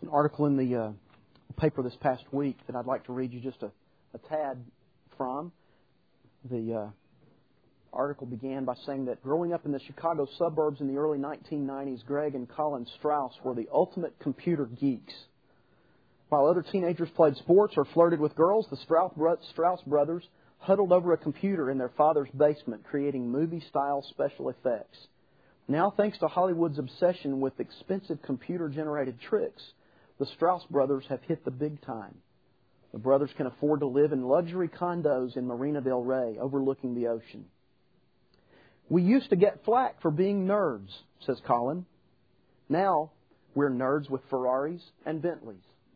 An article in the paper this past week that I'd like to read you just a tad from. The article began by saying that growing up in the Chicago suburbs in the early 1990s, Greg and Colin Strauss were the ultimate computer geeks. While other teenagers played sports or flirted with girls, the Strauss brothers huddled over a computer in their father's basement, creating movie-style special effects. Now, thanks to Hollywood's obsession with expensive computer-generated tricks, the Strauss brothers have hit the big time. The brothers can afford to live in luxury condos in Marina del Rey, overlooking the ocean. We used to get flack for being nerds, says Colin. Now, we're nerds with Ferraris and Bentleys.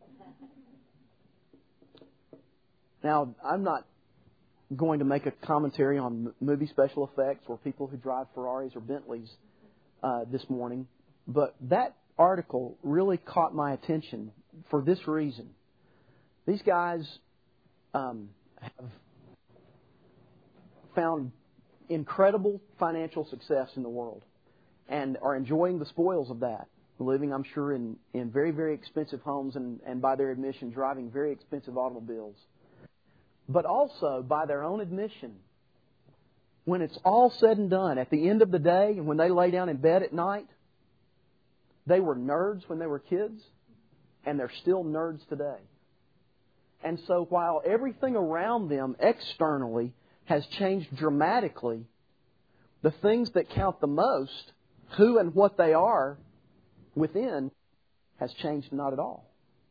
Now, I'm not going to make a commentary on movie special effects or people who drive Ferraris or Bentleys this morning, but that article really caught my attention for this reason. These guys have found incredible financial success in the world and are enjoying the spoils of that, living, I'm sure, in very, very expensive homes and by their admission, driving very expensive automobiles. But also, by their own admission, when it's all said and done, at the end of the day, and when they lay down in bed at night, they were nerds when they were kids, and they're still nerds today. And so while everything around them externally has changed dramatically, the things that count the most, who and what they are within, has changed not at all.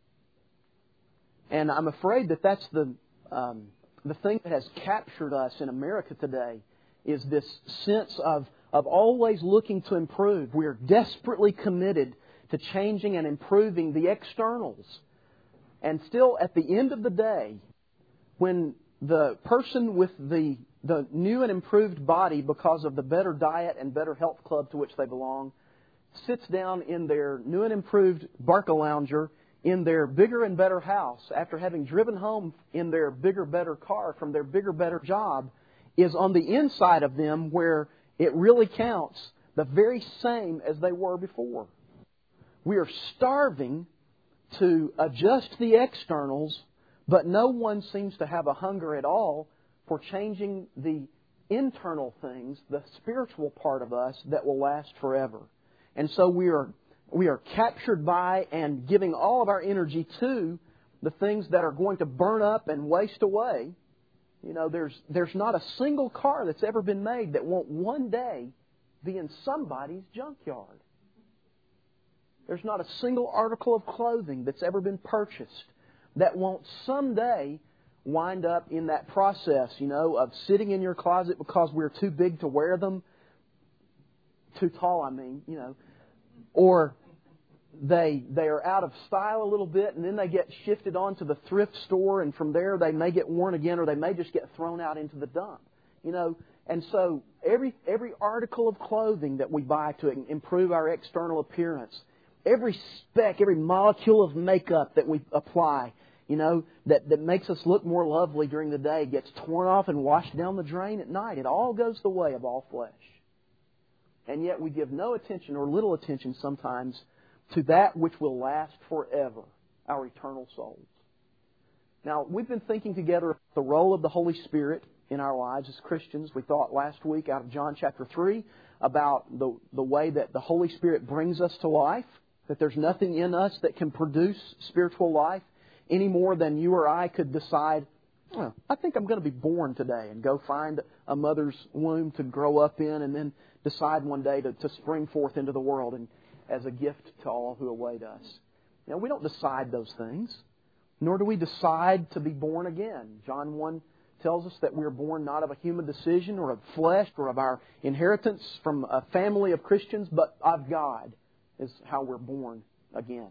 And I'm afraid that that's the thing that has captured us in America today, is this sense of always looking to improve. We are desperately committed to changing and improving the externals. And still, at the end of the day, when the person with the new and improved body because of the better diet and better health club to which they belong sits down in their new and improved Barcalounger in their bigger and better house after having driven home in their bigger, better car from their bigger, better job, is on the inside of them where it really counts, the very same as they were before. We are starving to adjust the externals, but no one seems to have a hunger at all for changing the internal things, the spiritual part of us that will last forever. And so we are captured by and giving all of our energy to the things that are going to burn up and waste away. You know, there's not a single car that's ever been made that won't one day be in somebody's junkyard. There's not a single article of clothing that's ever been purchased that won't someday wind up in that process, of sitting in your closet because we're too big to wear them. Too tall, or they are out of style a little bit, and then they get shifted onto the thrift store, and from there they may get worn again, or they may just get thrown out into the dump. And so every article of clothing that we buy to improve our external appearance, every speck, every molecule of makeup that we apply, that makes us look more lovely during the day, gets torn off and washed down the drain at night. It all goes the way of all flesh. And yet we give no attention or little attention sometimes to that which will last forever, our eternal souls. Now, we've been thinking together about the role of the Holy Spirit in our lives as Christians. We thought last week out of John chapter 3 about the way that the Holy Spirit brings us to life, that there's nothing in us that can produce spiritual life any more than you or I could decide, I think I'm going to be born today, and go find a mother's womb to grow up in and then decide one day to spring forth into the world and as a gift to all who await us. We don't decide those things, nor do we decide to be born again. John 1 tells us that we are born not of a human decision or of flesh or of our inheritance from a family of Christians, but of God is how we're born again.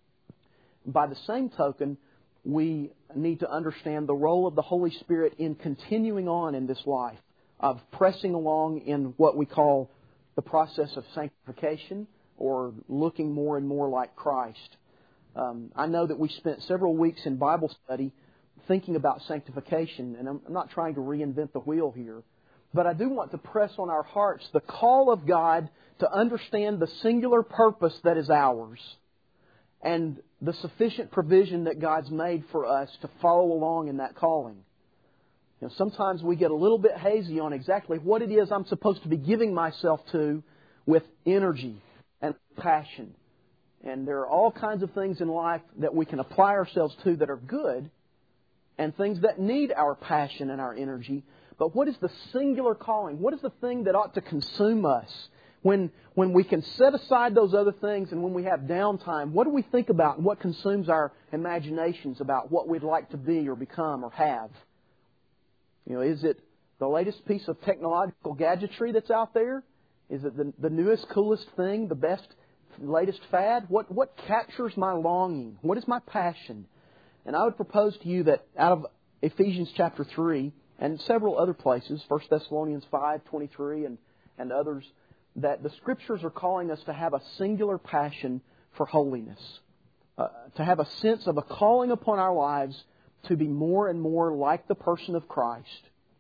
By the same token, we need to understand the role of the Holy Spirit in continuing on in this life, of pressing along in what we call the process of sanctification, or looking more and more like Christ. I know that we spent several weeks in Bible study thinking about sanctification, and I'm not trying to reinvent the wheel here, but I do want to press on our hearts the call of God to understand the singular purpose that is ours, and the sufficient provision that God's made for us to follow along in that calling. You know, sometimes we get a little bit hazy on exactly what it is I'm supposed to be giving myself to with energy and passion. And there are all kinds of things in life that we can apply ourselves to that are good, and things that need our passion and our energy. But what is the singular calling? What is the thing that ought to consume us? When we can set aside those other things and when we have downtime, what do we think about and what consumes our imaginations about what we'd like to be or become or have? You know, is it the latest piece of technological gadgetry that's out there? Is it the newest, coolest thing, the best, latest fad? What captures my longing? What is my passion? And I would propose to you that out of Ephesians chapter 3 and several other places, 1 Thessalonians 5:23 and others, that the Scriptures are calling us to have a singular passion for holiness, to have a sense of a calling upon our lives to be more and more like the person of Christ.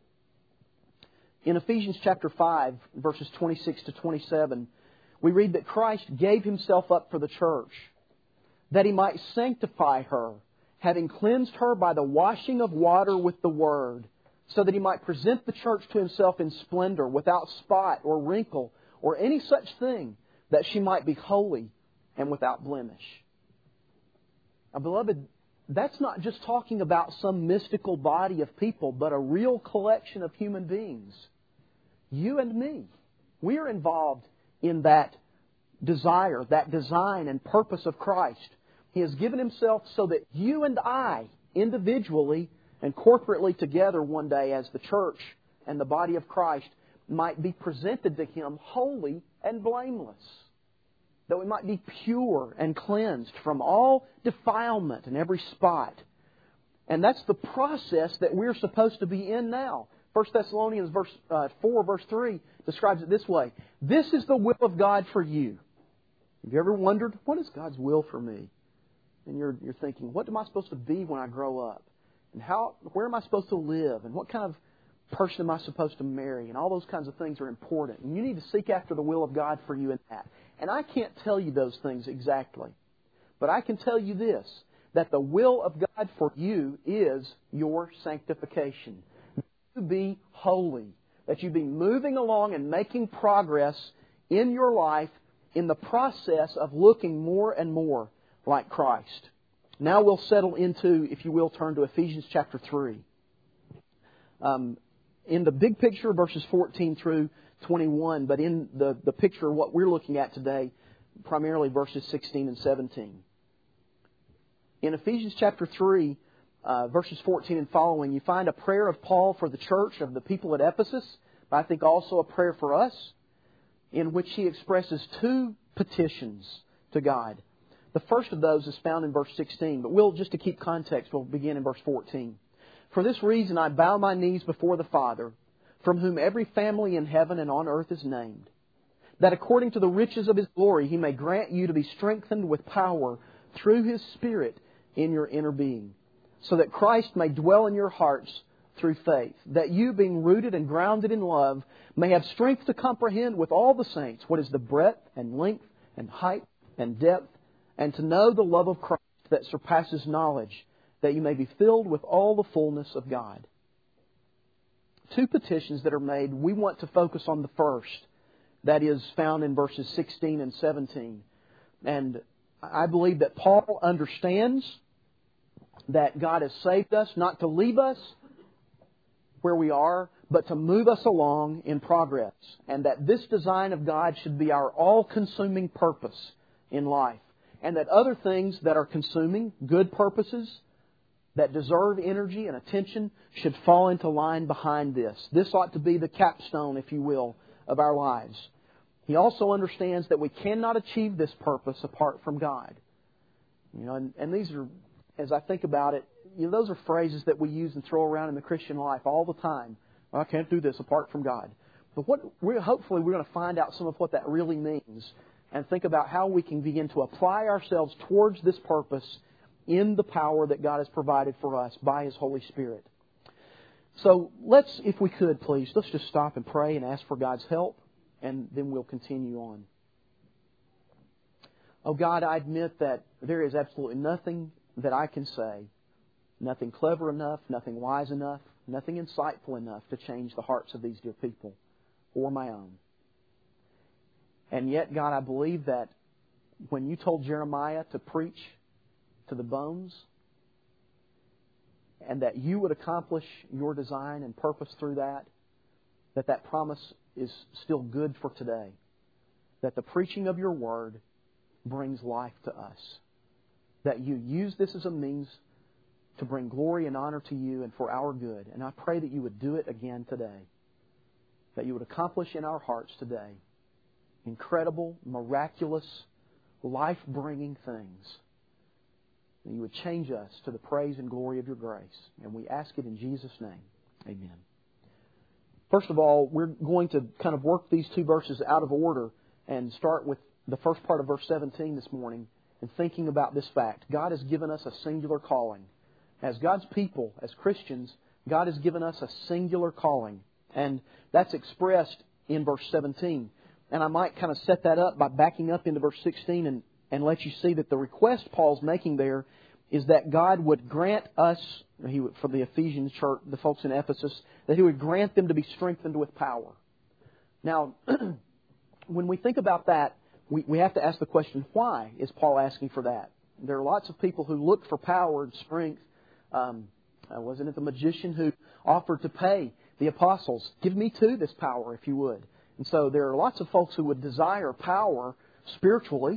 In Ephesians chapter 5, verses 26 to 27, we read that Christ gave Himself up for the church, that He might sanctify her, having cleansed her by the washing of water with the Word, so that He might present the church to Himself in splendor, without spot or wrinkle or any such thing, that she might be holy and without blemish. Now, beloved, that's not just talking about some mystical body of people, but a real collection of human beings. You and me. We are involved in that desire, that design and purpose of Christ. He has given Himself so that you and I, individually and corporately together one day as the church and the body of Christ, might be presented to Him holy and blameless. That we might be pure and cleansed from all defilement in every spot. And that's the process that we're supposed to be in now. 1 Thessalonians 4, verse 3 describes it this way. This is the will of God for you. Have you ever wondered, what is God's will for me? And you're thinking, what am I supposed to be when I grow up? And where am I supposed to live? And what kind of person am I supposed to marry? And all those kinds of things are important. And you need to seek after the will of God for you in that. And I can't tell you those things exactly. But I can tell you this, that the will of God for you is your sanctification. That you be holy. That you be moving along and making progress in your life in the process of looking more and more like Christ. Now we'll settle into, if you will, turn to Ephesians chapter 3. In the big picture, verses 14 through 21, but in the picture of what we're looking at today, primarily verses 16 and 17. In Ephesians chapter 3, verses 14 and following, you find a prayer of Paul for the church of the people at Ephesus, but I think also a prayer for us, in which he expresses two petitions to God. The first of those is found in verse 16, but just to keep context, we'll begin in verse 14. For this reason I bow my knees before the Father, from whom every family in heaven and on earth is named, that according to the riches of His glory He may grant you to be strengthened with power through His Spirit in your inner being, so that Christ may dwell in your hearts through faith, that you, being rooted and grounded in love, may have strength to comprehend with all the saints what is the breadth and length and height and depth, and to know the love of Christ that surpasses knowledge, that you may be filled with all the fullness of God. Two petitions that are made. We want to focus on the first. That is found in verses 16 and 17. And I believe that Paul understands that God has saved us not to leave us where we are, but to move us along in progress. And that this design of God should be our all-consuming purpose in life. And that other things that are consuming, good purposes, that deserve energy and attention, should fall into line behind this. This ought to be the capstone, if you will, of our lives. He also understands that we cannot achieve this purpose apart from God. You know, and these are, as I think about it, those are phrases that we use and throw around in the Christian life all the time. Well, I can't do this apart from God. But hopefully we're going to find out some of what that really means and think about how we can begin to apply ourselves towards this purpose in the power that God has provided for us by His Holy Spirit. So let's, if we could, please, let's just stop and pray and ask for God's help, and then we'll continue on. Oh God, I admit that there is absolutely nothing that I can say, nothing clever enough, nothing wise enough, nothing insightful enough to change the hearts of these dear people or my own. And yet, God, I believe that when you told Jeremiah to preach to the bones, and that you would accomplish your design and purpose through that, that promise is still good for today. That the preaching of your Word brings life to us. That you use this as a means to bring glory and honor to you and for our good. And I pray that you would do it again today. That you would accomplish in our hearts today incredible, miraculous, life-bringing things. And you would change us to the praise and glory of your grace. And we ask it in Jesus' name. Amen. First of all, we're going to kind of work these two verses out of order and start with the first part of verse 17 this morning and thinking about this fact. God has given us a singular calling. As God's people, as Christians, God has given us a singular calling. And that's expressed in verse 17. And I might kind of set that up by backing up into verse 16 and let you see that the request Paul's making there is that God would grant us, for the Ephesian church, the folks in Ephesus, that He would grant them to be strengthened with power. Now, when we think about that, we have to ask the question, why is Paul asking for that? There are lots of people who look for power and strength. Wasn't it the magician who offered to pay the apostles, give me too this power if you would? And so there are lots of folks who would desire power spiritually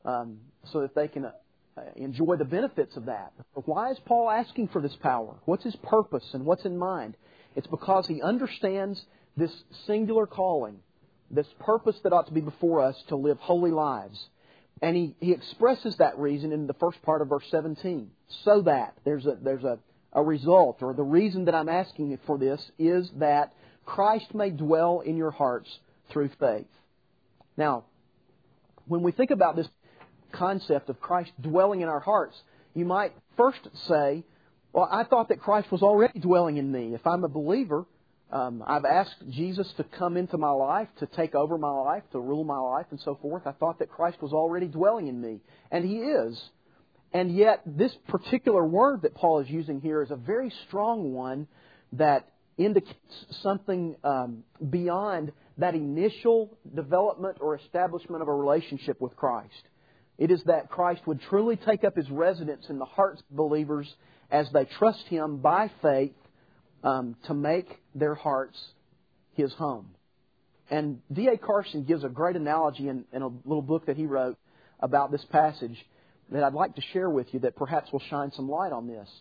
so that they can enjoy the benefits of that. But why is Paul asking for this power? What's his purpose and what's in mind? It's because he understands this singular calling, this purpose that ought to be before us to live holy lives. And he expresses that reason in the first part of verse 17. So that there's a result, or the reason that I'm asking for this is that Christ may dwell in your hearts through faith. Now, when we think about this concept of Christ dwelling in our hearts, you might first say, well, I thought that Christ was already dwelling in me. If I'm a believer, I've asked Jesus to come into my life, to take over my life, to rule my life, and so forth. I thought that Christ was already dwelling in me. And He is. And yet, this particular word that Paul is using here is a very strong one that indicates something beyond that initial development or establishment of a relationship with Christ. It is that Christ would truly take up His residence in the hearts of believers as they trust Him by faith to make their hearts His home. And D.A. Carson gives a great analogy in a little book that he wrote about this passage that I'd like to share with you that perhaps will shine some light on this.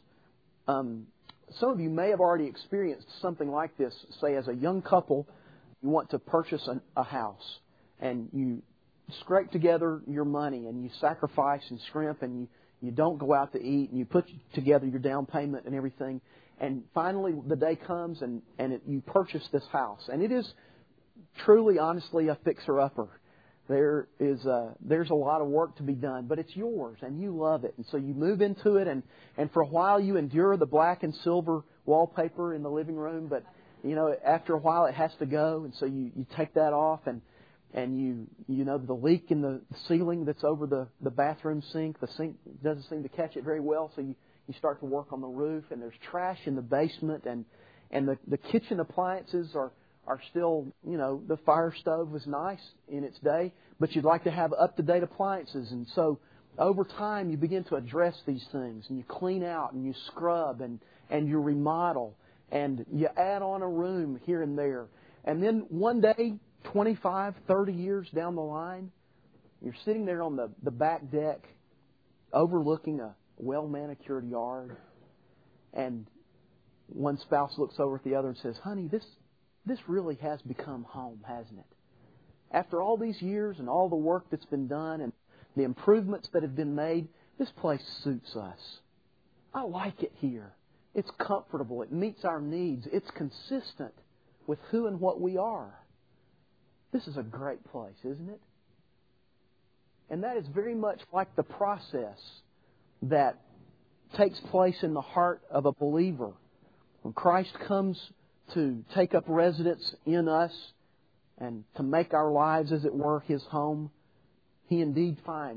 Some of you may have already experienced something like this. Say, as a young couple, you want to purchase a house, and you scrape together your money, and you sacrifice and scrimp, and you don't go out to eat, and you put together your down payment and everything. And finally, the day comes, and you purchase this house. And it is truly, honestly, a fixer-upper. There's a lot of work to be done, but it's yours, and you love it. And so you move into it, and for a while you endure the black and silver wallpaper in the living room, but after a while it has to go, and so you take that off, and you know the leak in the ceiling that's over the bathroom sink. The sink doesn't seem to catch it very well, so you start to work on the roof, and there's trash in the basement, and the kitchen appliances are still, the fire stove was nice in its day, but you'd like to have up-to-date appliances. And so over time you begin to address these things, and you clean out, and you scrub, and you remodel, and you add on a room here and there. And then one day, 25, 30 years down the line, you're sitting there on the back deck overlooking a well-manicured yard, and one spouse looks over at the other and says, "Honey, this really has become home, hasn't it? After all these years and all the work that's been done and the improvements that have been made, this place suits us. I like it here. It's comfortable. It meets our needs. It's consistent with who and what we are. This is a great place, isn't it?" And that is very much like the process that takes place in the heart of a believer. When Christ comes to take up residence in us and to make our lives, as it were, His home, He indeed finds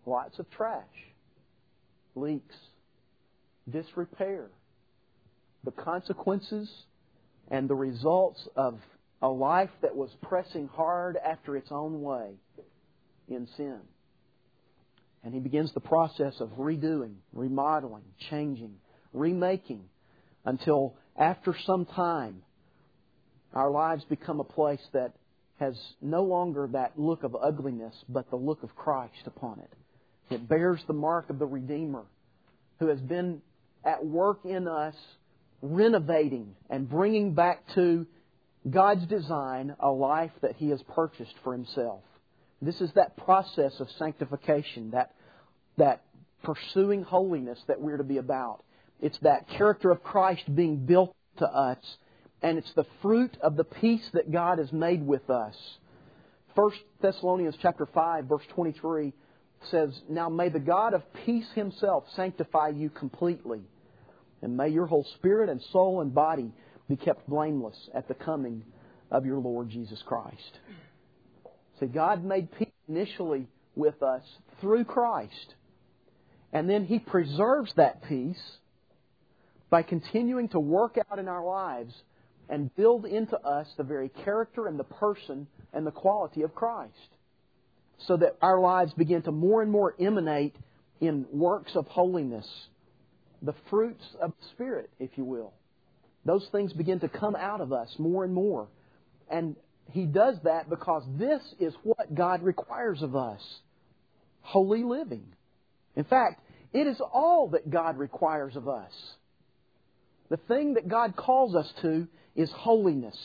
Lots of trash, leaks, disrepair. The consequences and the results of a life that was pressing hard after its own way in sin. And he begins the process of redoing, remodeling, changing, remaking, until after some time our lives become a place that has no longer that look of ugliness, but the look of Christ upon it. It bears the mark of the Redeemer, who has been at work in us, renovating and bringing back to God's design a life that He has purchased for Himself. This is that process of sanctification, that pursuing holiness that we're to be about. It's that character of Christ being built to us, and it's the fruit of the peace that God has made with us. 1 Thessalonians chapter 5, verse 23 says, "Now may the God of peace Himself sanctify you completely, and may your whole spirit and soul and body be kept blameless at the coming of your Lord Jesus Christ." See, God made peace initially with us through Christ. And then He preserves that peace by continuing to work out in our lives and build into us the very character and the person and the quality of Christ, so that our lives begin to more and more emanate in works of holiness, the fruits of the Spirit, if you will. Those things begin to come out of us more and more. And He does that because this is what God requires of us: holy living. In fact, it is all that God requires of us. The thing that God calls us to is holiness.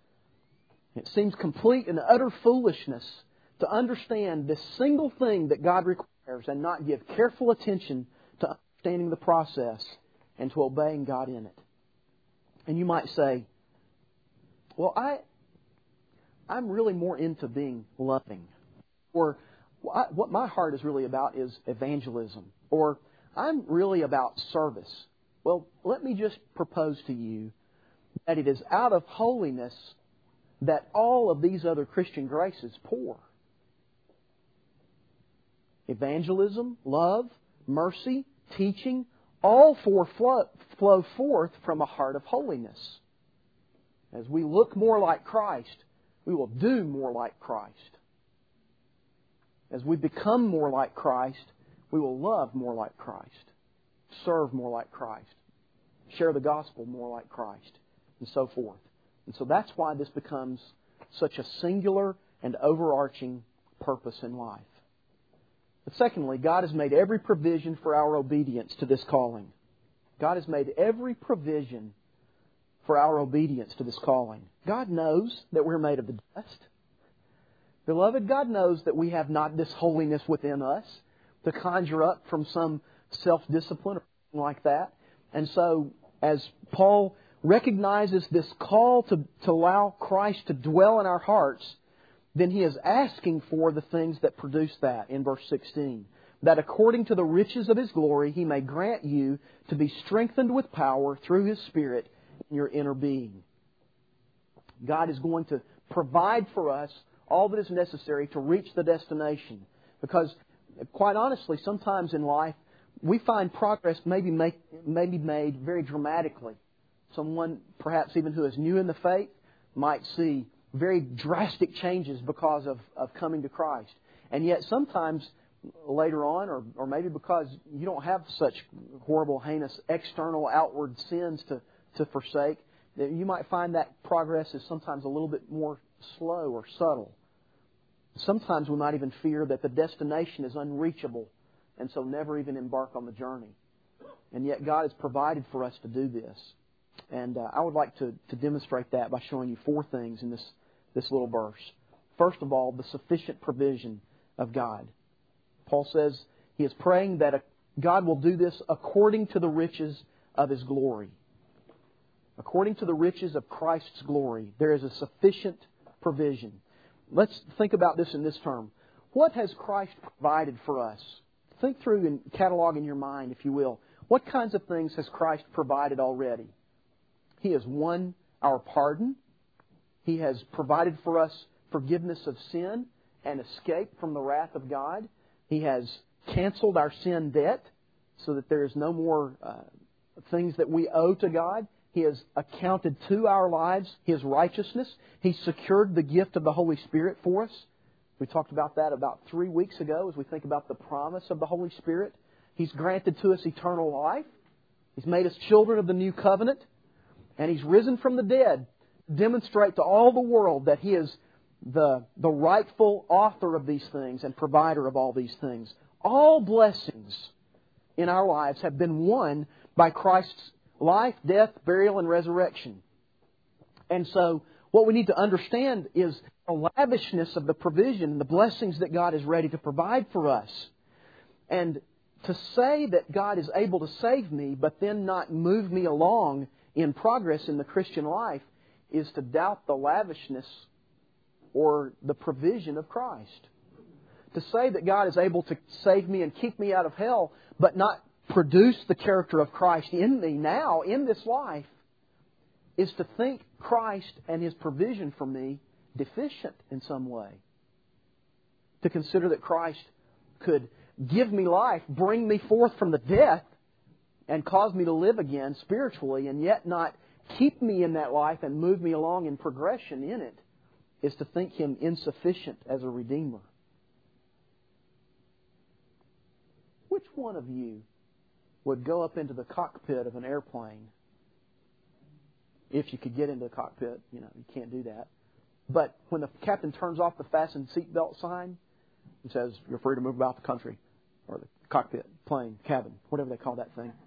It seems complete and utter foolishness to understand this single thing that God requires and not give careful attention to understanding the process and to obeying God in it. And you might say, well, I'm really more into being loving. Or what my heart is really about is evangelism. Or I'm really about service. Well, let me just propose to you that it is out of holiness that all of these other Christian graces pour. Evangelism, love, mercy, teaching, all four flow forth from a heart of holiness. As we look more like Christ, we will do more like Christ. As we become more like Christ, we will love more like Christ, serve more like Christ, share the gospel more like Christ, and so forth. And so that's why this becomes such a singular and overarching purpose in life. But secondly, God has made every provision for our obedience to this calling. God has made every provision for our obedience to this calling. God knows that we're made of the dust. Beloved, God knows that we have not this holiness within us to conjure up from some self-discipline or something like that. And so, as Paul recognizes this call to allow Christ to dwell in our hearts, then he is asking for the things that produce that in verse 16. That according to the riches of His glory, He may grant you to be strengthened with power through His Spirit in your inner being. God is going to provide for us all that is necessary to reach the destination. Because, quite honestly, sometimes in life, we find progress maybe made very dramatically. Someone, perhaps even who is new in the faith, might see very drastic changes because of coming to Christ. And yet sometimes later on, or maybe because you don't have such horrible, heinous, external, outward sins to forsake, that you might find that progress is sometimes a little bit more slow or subtle. Sometimes we might even fear that the destination is unreachable, and so never even embark on the journey. And yet God has provided for us to do this. And I would like to demonstrate that by showing you four things in this little verse. First of all, the sufficient provision of God. Paul says he is praying that God will do this according to the riches of His glory. According to the riches of Christ's glory, there is a sufficient provision. Let's think about this in this term. What has Christ provided for us? Think through and catalog in your mind, if you will. What kinds of things has Christ provided already? He has won our pardon. He has provided for us forgiveness of sin and escape from the wrath of God. He has canceled our sin debt so that there is no more things that we owe to God. He has accounted to our lives His righteousness. He secured the gift of the Holy Spirit for us. We talked about that about 3 weeks ago as we think about the promise of the Holy Spirit. He's granted to us eternal life. He's made us children of the new covenant. And He's risen from the dead to demonstrate to all the world that He is the rightful author of these things and provider of all these things. All blessings in our lives have been won by Christ's life, death, burial, and resurrection. And so what we need to understand is the lavishness of the provision and the blessings that God is ready to provide for us. And to say that God is able to save me but then not move me along in progress in the Christian life is to doubt the lavishness or the provision of Christ. To say that God is able to save me and keep me out of hell but not produce the character of Christ in me now, in this life, is to think Christ and His provision for me deficient in some way. To consider that Christ could give me life, bring me forth from the death, and cause me to live again spiritually, and yet not keep me in that life and move me along in progression in it, is to think Him insufficient as a Redeemer. Which one of you would go up into the cockpit of an airplane? If you could get into the cockpit, you can't do that. But when the captain turns off the fasten seatbelt sign and says, "You're free to move about the country," or the cockpit, plane, cabin, whatever they call that thing,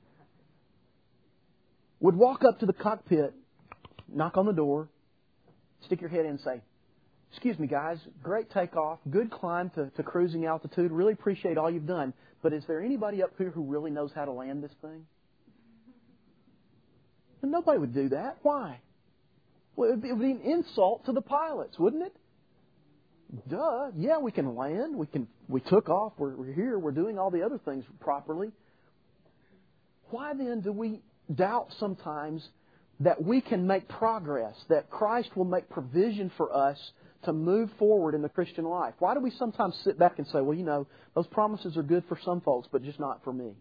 would walk up to the cockpit, knock on the door, stick your head in and say, "Excuse me, guys, great takeoff, good climb to cruising altitude, really appreciate all you've done, but is there anybody up here who really knows how to land this thing?" And nobody would do that. Why? Well, it would be an insult to the pilots, wouldn't it? Duh. Yeah, we can land. We took off. We're here. We're doing all the other things properly. Why then do we doubt sometimes that we can make progress, that Christ will make provision for us to move forward in the Christian life? Why do we sometimes sit back and say, "Well, those promises are good for some folks, but just not for me.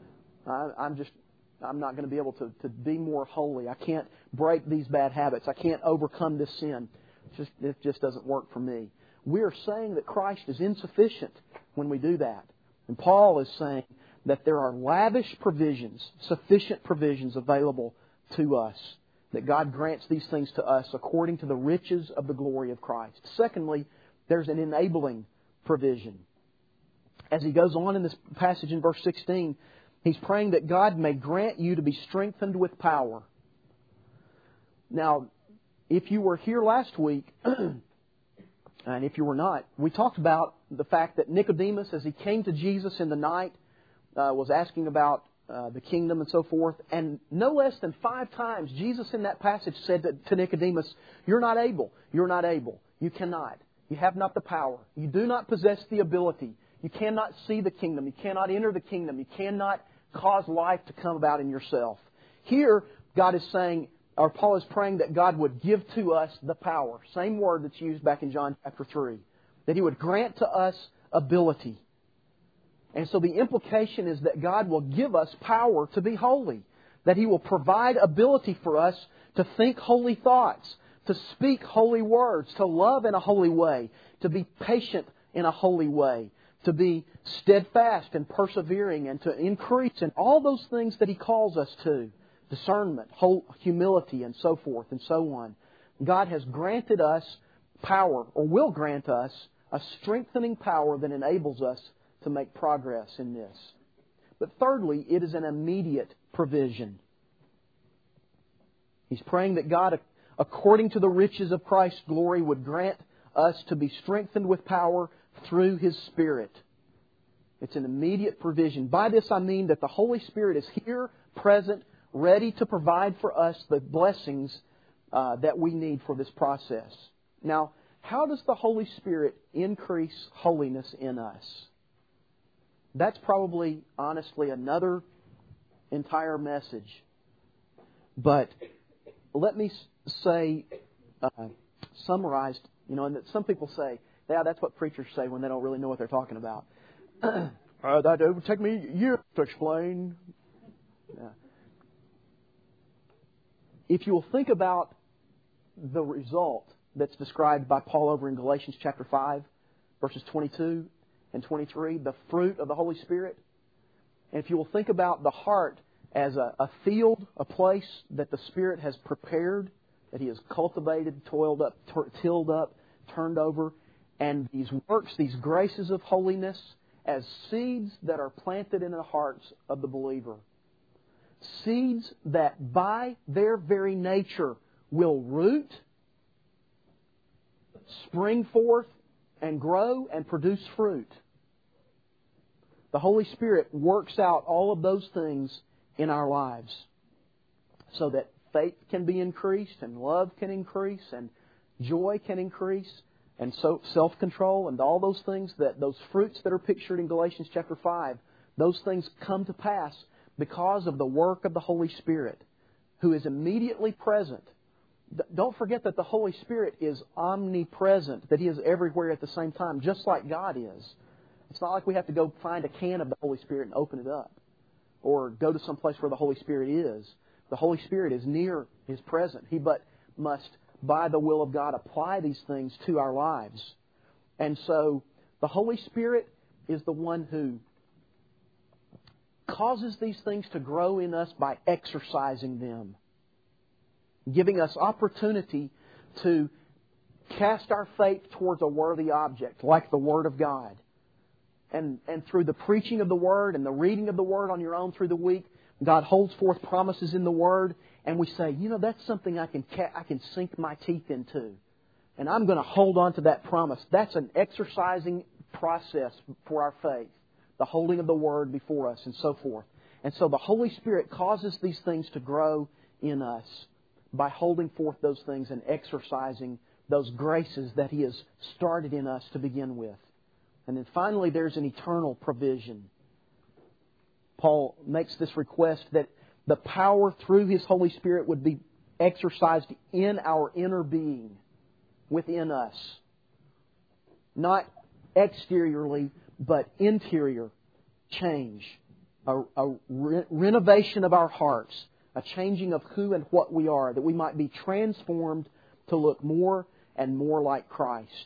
I'm not going to be able to be more holy. I can't break these bad habits. I can't overcome this sin. It just doesn't work for me." We are saying that Christ is insufficient when we do that. And Paul is saying that there are lavish provisions, sufficient provisions available to us, that God grants these things to us according to the riches of the glory of Christ. Secondly, there's an enabling provision. As he goes on in this passage in verse 16, he's praying that God may grant you to be strengthened with power. Now, if you were here last week, and if you were not, we talked about the fact that Nicodemus, as he came to Jesus in the night, was asking about the kingdom and so forth. And no less than 5 times, Jesus in that passage said to Nicodemus, "You're not able. You're not able. You cannot. You have not the power. You do not possess the ability. You cannot see the kingdom. You cannot enter the kingdom. You cannot cause life to come about in yourself." Here, God is saying, or Paul is praying that God would give to us the power. Same word that's used back in John chapter 3. That He would grant to us ability. And so the implication is that God will give us power to be holy. That He will provide ability for us to think holy thoughts, to speak holy words, to love in a holy way, to be patient in a holy way, to be steadfast and persevering, and to increase in all those things that He calls us to. Discernment, humility, and so forth and so on. God has granted us power, or will grant us a strengthening power that enables us to make progress in this. But thirdly, it is an immediate provision. He's praying that God, according to the riches of Christ's glory, would grant us to be strengthened with power through His Spirit. It's an immediate provision. By this I mean that the Holy Spirit is here, present, ready to provide for us the blessings that we need for this process. Now, how does the Holy Spirit increase holiness in us? That's probably, honestly, another entire message. But let me say, summarized, and that some people say, "Yeah, that's what preachers say when they don't really know what they're talking about." That would take me years to explain. Yeah. If you will think about the result that's described by Paul over in Galatians chapter 5, verses 22 and 23, the fruit of the Holy Spirit. And if you will think about the heart as a field, a place that the Spirit has prepared, that He has cultivated, toiled up, tilled up, turned over, and these works, these graces of holiness, as seeds that are planted in the hearts of the believer. Seeds that by their very nature will root, spring forth, and grow and produce fruit. The Holy Spirit works out all of those things in our lives so that faith can be increased and love can increase and joy can increase and so self-control and all those things, that those fruits that are pictured in Galatians chapter 5, those things come to pass because of the work of the Holy Spirit, who is immediately present. Don't forget that the Holy Spirit is omnipresent, that He is everywhere at the same time, just like God is. It's not like we have to go find a can of the Holy Spirit and open it up, or go to some place where the Holy Spirit is. The Holy Spirit is near, is present. He but must, by the will of God, apply these things to our lives. And so the Holy Spirit is the one who causes these things to grow in us by exercising them, giving us opportunity to cast our faith towards a worthy object, like the Word of God. And through the preaching of the Word and the reading of the Word on your own through the week, God holds forth promises in the Word, and we say, that's something I can sink my teeth into. And I'm going to hold on to that promise. That's an exercising process for our faith, the holding of the Word before us and so forth. And so the Holy Spirit causes these things to grow in us by holding forth those things and exercising those graces that He has started in us to begin with. And then finally, there's an eternal provision. Paul makes this request that the power through His Holy Spirit would be exercised in our inner being, within us. Not exteriorly, but interior change. A renovation of our hearts. A changing of who and what we are, that we might be transformed to look more and more like Christ.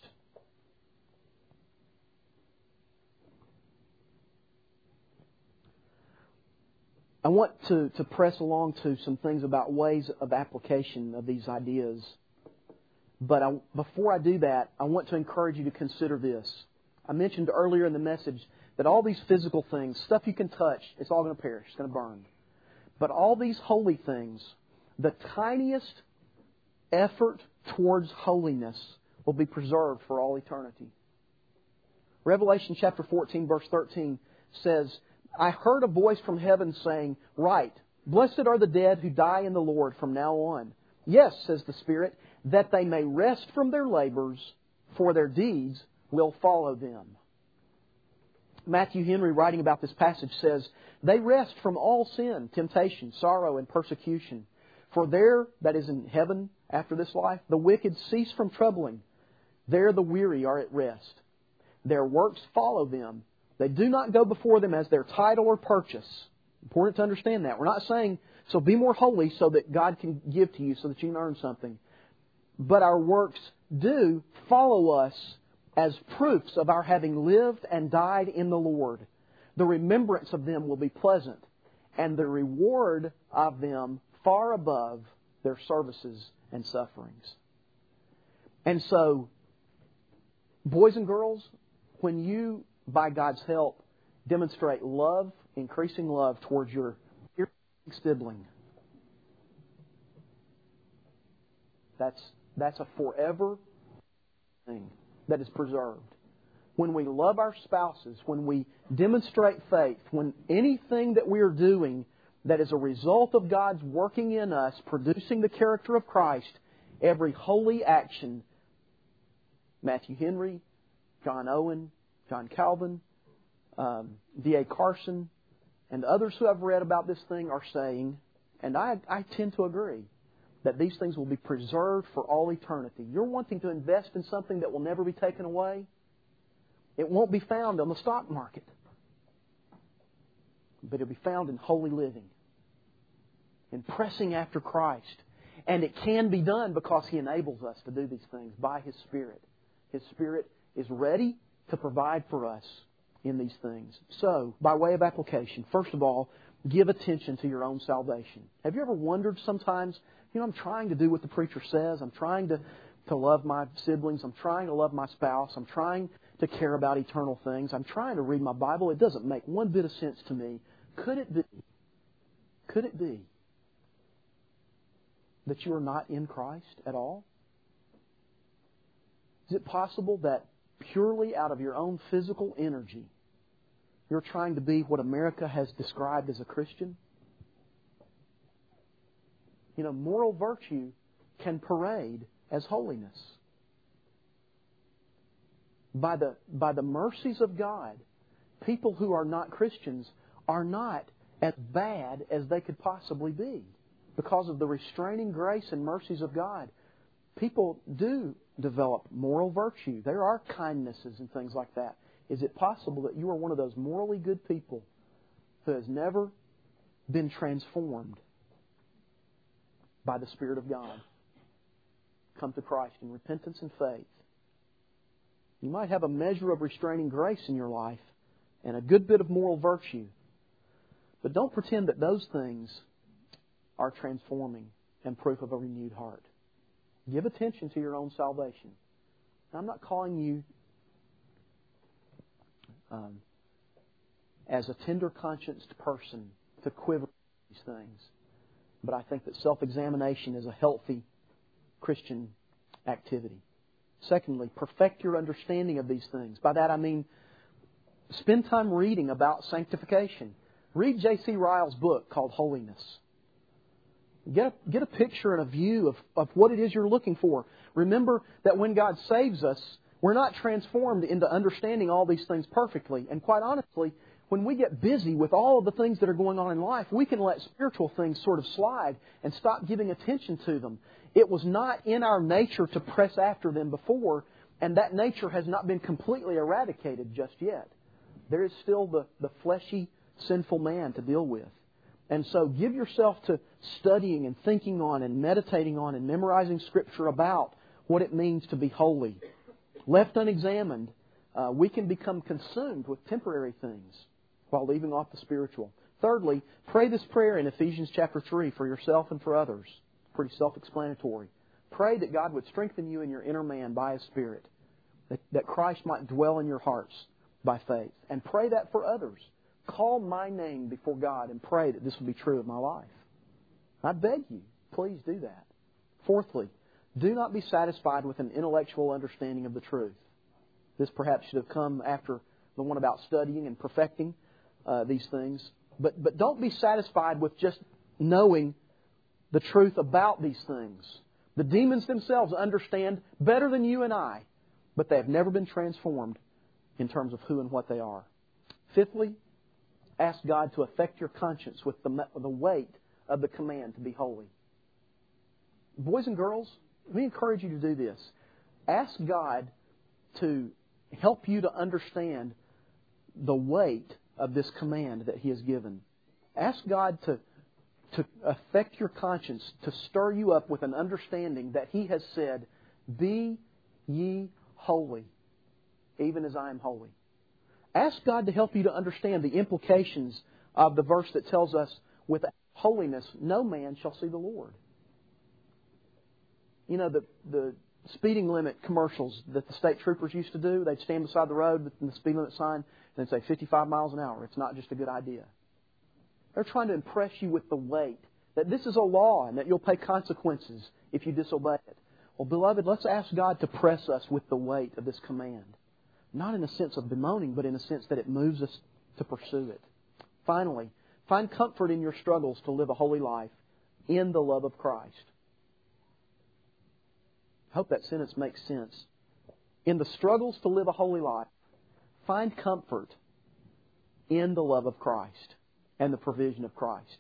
I want to press along to some things about ways of application of these ideas. But before I do that, I want to encourage you to consider this. I mentioned earlier in the message that all these physical things, stuff you can touch, it's all going to perish, it's going to burn. But all these holy things, the tiniest effort towards holiness will be preserved for all eternity. Revelation chapter 14, verse 13 says, I heard a voice from heaven saying, Write, blessed are the dead who die in the Lord from now on. Yes, says the Spirit, that they may rest from their labors, for their deeds will follow them. Matthew Henry, writing about this passage, says, They rest from all sin, temptation, sorrow, and persecution. For there, that is in heaven after this life, the wicked cease from troubling. There the weary are at rest. Their works follow them. They do not go before them as their title or purchase. Important to understand that. We're not saying, so be more holy so that God can give to you so that you can earn something. But our works do follow us as proofs of our having lived and died in the Lord. The remembrance of them will be pleasant, and the reward of them far above their services and sufferings. And so, boys and girls, when you, by God's help, demonstrate love, increasing love towards your sibling, that's a forever thing that is preserved. When we love our spouses, when we demonstrate faith, when anything that we are doing that is a result of God's working in us, producing the character of Christ, every holy action, Matthew Henry, John Owen, John Calvin, D.A. Carson, and others who I've read about this thing are saying, and I tend to agree, that these things will be preserved for all eternity. You're wanting to invest in something that will never be taken away? It won't be found on the stock market. but it'll be found in holy living, in pressing after Christ. And it can be done because He enables us to do these things by His Spirit. His Spirit is ready to provide for us in these things. So, by way of application, first of all, give attention to your own salvation. Have you ever wondered sometimes, I'm trying to do what the preacher says. I'm trying to love my siblings. I'm trying to love my spouse. I'm trying to care about eternal things. I'm trying to read my Bible. It doesn't make one bit of sense to me. Could it be that you are not in Christ at all? Is it possible that purely out of your own physical energy, you're trying to be what America has described as a Christian? Moral virtue can parade as holiness. By the mercies of God, people who are not Christians are not as bad as they could possibly be. Because of the restraining grace and mercies of God, people do develop moral virtue. There are kindnesses and things like that. Is it possible that you are one of those morally good people who has never been transformed by the Spirit of God? Come to Christ in repentance and faith. You might have a measure of restraining grace in your life and a good bit of moral virtue. But don't pretend that those things are transforming and proof of a renewed heart. Give attention to your own salvation. Now, I'm not calling you as a tender conscienced person to quiver with these things. But I think that self-examination is a healthy Christian activity. Secondly, perfect your understanding of these things. By that I mean spend time reading about sanctification. Read J.C. Ryle's book called Holiness. Get a picture and a view of what it is you're looking for. Remember that when God saves us, we're not transformed into understanding all these things perfectly. And quite honestly, when we get busy with all of the things that are going on in life, we can let spiritual things sort of slide and stop giving attention to them. It was not in our nature to press after them before, and that nature has not been completely eradicated just yet. There is still the fleshy, sinful man to deal with. And so give yourself to studying and thinking on and meditating on and memorizing Scripture about what it means to be holy. Left unexamined, we can become consumed with temporary things while leaving off the spiritual. Thirdly, pray this prayer in Ephesians chapter 3 for yourself and for others. Pretty self-explanatory. Pray that God would strengthen you in your inner man by His Spirit, that Christ might dwell in your hearts by faith. And pray that for others. Call my name before God and pray that this will be true of my life. I beg you, please do that. Fourthly, do not be satisfied with an intellectual understanding of the truth. This perhaps should have come after the one about studying and perfecting these things. But don't be satisfied with just knowing the truth about these things. The demons themselves understand better than you and I, but they have never been transformed in terms of who and what they are. Fifthly, ask God to affect your conscience with the weight of the command to be holy. Boys and girls, we encourage you to do this. Ask God to help you to understand the weight of this command that He has given. Ask God to affect your conscience, to stir you up with an understanding that He has said, "Be ye holy, even as I am holy." Ask God to help you to understand the implications of the verse that tells us, "Without holiness, no man shall see the Lord." You know, the speeding limit commercials that the state troopers used to do, they'd stand beside the road with the speed limit sign and say 55 miles an hour. It's not just a good idea. They're trying to impress you with the weight, that this is a law and that you'll pay consequences if you disobey it. Well, beloved, let's ask God to press us with the weight of this command. Not in a sense of bemoaning, but in a sense that it moves us to pursue it. Finally, find comfort in your struggles to live a holy life in the love of Christ. I hope that sentence makes sense. In the struggles to live a holy life, find comfort in the love of Christ and the provision of Christ.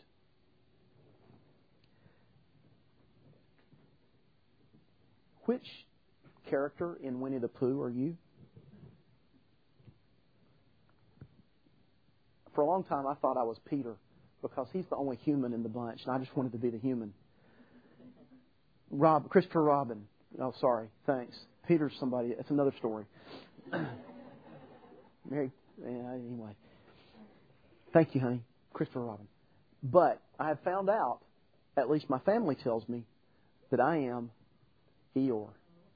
Which character in Winnie the Pooh are you? For a long time, I thought I was Peter because he's the only human in the bunch, and I just wanted to be the human. Christopher Robin. Oh, sorry. Thanks. Peter's somebody. It's another story. Mary. Yeah, anyway. Thank you, honey. Christopher Robin. But I have found out, at least my family tells me, that I am Eeyore.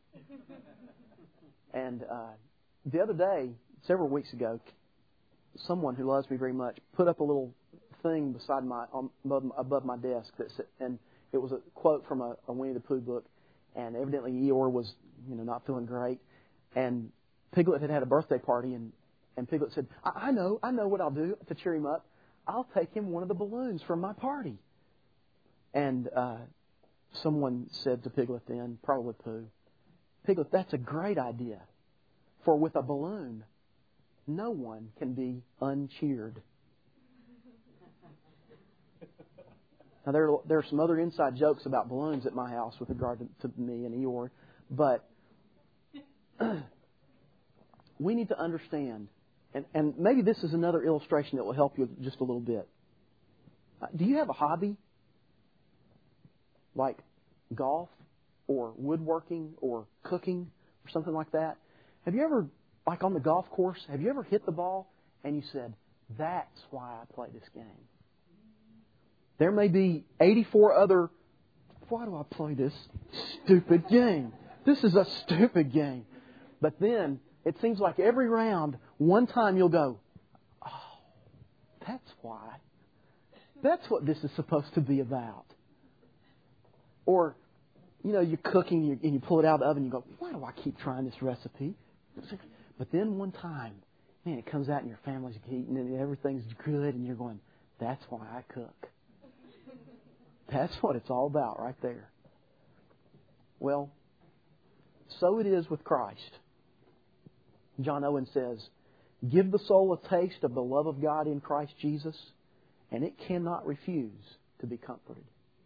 And the other day, several weeks ago, someone who loves me very much put up a little thing beside above my desk that said, and it was a quote from a Winnie the Pooh book, and evidently Eeyore was, not feeling great, and Piglet had a birthday party, and Piglet said, I know what I'll do to cheer him up. I'll take him one of the balloons from my party. And someone said to Piglet then, probably Pooh, Piglet, that's a great idea, for with a balloon, no one can be uncheered. Now, there are some other inside jokes about balloons at my house with regard to me and Eeyore, but we need to understand, and maybe this is another illustration that will help you just a little bit. Do you have a hobby? Like golf or woodworking or cooking or something like that? Have you ever, like on the golf course, have you ever hit the ball and you said, that's why I play this game? There may be 84 other, why do I play this stupid game? This is a stupid game. But then it seems like every round, one time you'll go, oh, that's why. That's what this is supposed to be about. Or, you're cooking and you pull it out of the oven and you go, why do I keep trying this recipe? But then one time, man, it comes out and your family's eating and everything's good and you're going, that's why I cook. That's what it's all about right there. Well, so it is with Christ. John Owen says, give the soul a taste of the love of God in Christ Jesus, and it cannot refuse to be comforted.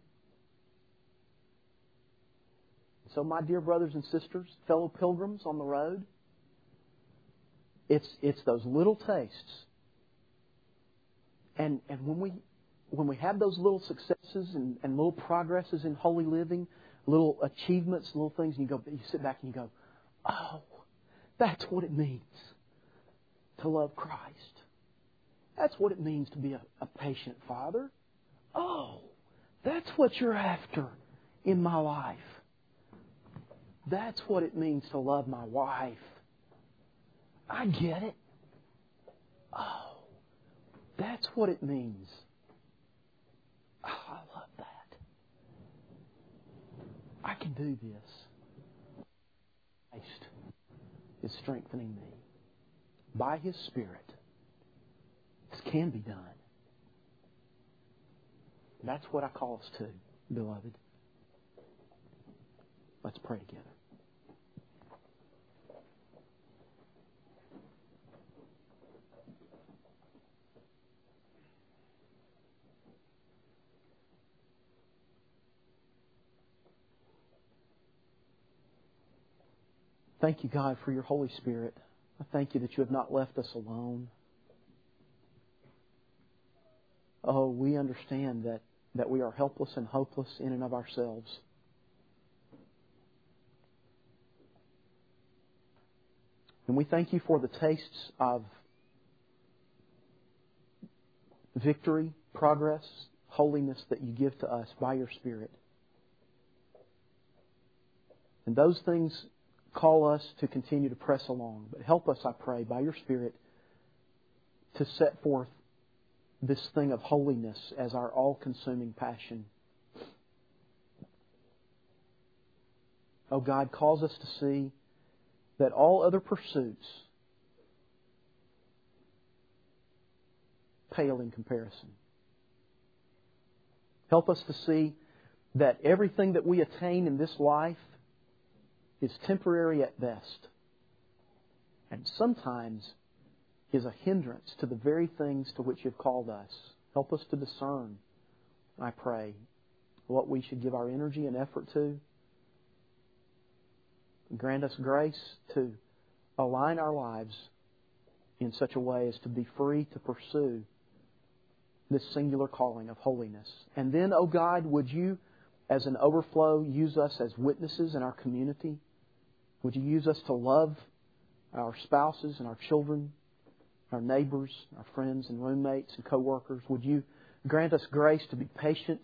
So, my dear brothers and sisters, fellow pilgrims on the road, it's those little tastes. And when we have those little successes and little progresses in holy living, little achievements, little things, and you sit back and you go, oh, that's what it means to love Christ. That's what it means to be a patient father. Oh, that's what you're after in my life. That's what it means to love my wife. I get it. Oh, that's what it means. Oh, I love that. I can do this. Christ is strengthening me. By His Spirit, this can be done. That's what I call us to, beloved. Let's pray together. Thank you, God, for your Holy Spirit. I thank you that you have not left us alone. Oh, we understand that we are helpless and hopeless in and of ourselves. And we thank you for the tastes of victory, progress, holiness that you give to us by your Spirit. And those things call us to continue to press along. But help us, I pray, by your Spirit, to set forth this thing of holiness as our all-consuming passion. Oh God, cause us to see that all other pursuits pale in comparison. Help us to see that everything that we attain in this life is temporary at best, and sometimes is a hindrance to the very things to which you've called us. Help us to discern, I pray, what we should give our energy and effort to. Grant us grace to align our lives in such a way as to be free to pursue this singular calling of holiness. And then, O God, would You, as an overflow, use us as witnesses in our community? Would You use us to love our spouses and our children, our neighbors, our friends and roommates and co-workers? Would You grant us grace to be patient,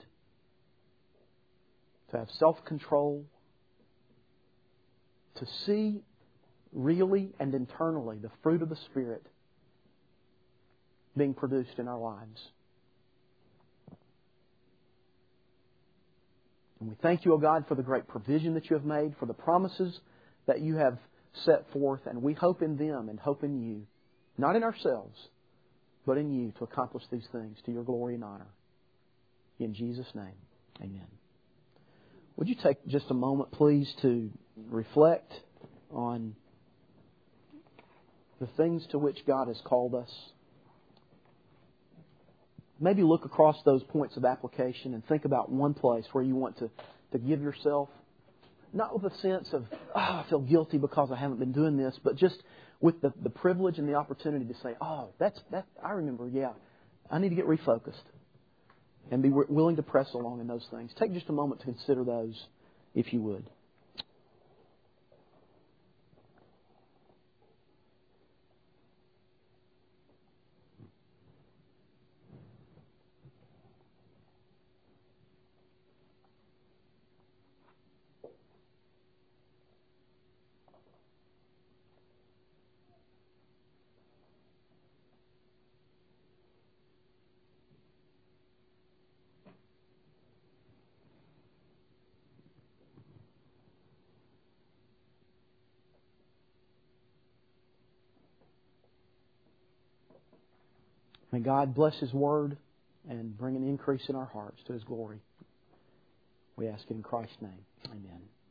to have self-control, to see really and internally the fruit of the Spirit being produced in our lives? And we thank You, O God, for the great provision that You have made, for the promises that You have set forth, and we hope in them and hope in You, not in ourselves, but in You to accomplish these things to Your glory and honor. In Jesus' name, amen. Would you take just a moment, please, to reflect on the things to which God has called us? Maybe look across those points of application and think about one place where you want to give yourself, not with a sense of, I feel guilty because I haven't been doing this, but just with the privilege and the opportunity to say, I remember, I need to get refocused and be willing to press along in those things. Take just a moment to consider those, if you would. May God bless His Word and bring an increase in our hearts to His glory. We ask it in Christ's name. Amen.